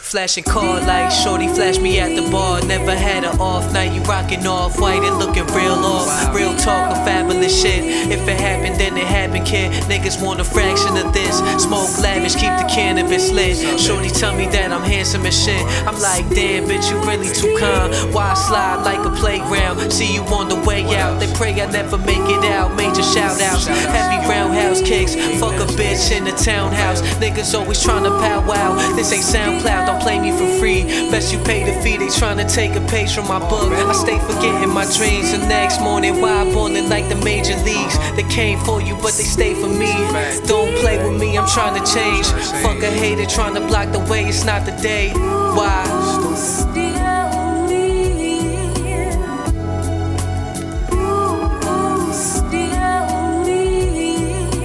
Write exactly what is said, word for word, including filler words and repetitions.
Flashing card lights, shorty flashed me at the bar. Never had an off night, you rockin' off white and looking real off. Real talk of fabulous shit. If it happened, then it happened, kid. Niggas want a fraction of this. Smoke lavish, keep the cannabis lit. Shorty tell me that I'm handsome as shit. I'm like, damn, bitch, you really too kind. Why slide like a playground? See you on the way out. They pray I never make it out. Major shout outs, heavy roundhouse kicks. Fuck a bitch in the townhouse. Niggas always tryna powwow. This ain't SoundCloud, don't play me for free. Best you pay the fee, they tryna take a page from my book. I stay forgetting my dreams. The next morning, wild ballin' like the major leagues. They came for you, but they stay for me. Don't play with me, I'm tryna change. Fuck a hater tryna block the way, it's not the day. Why?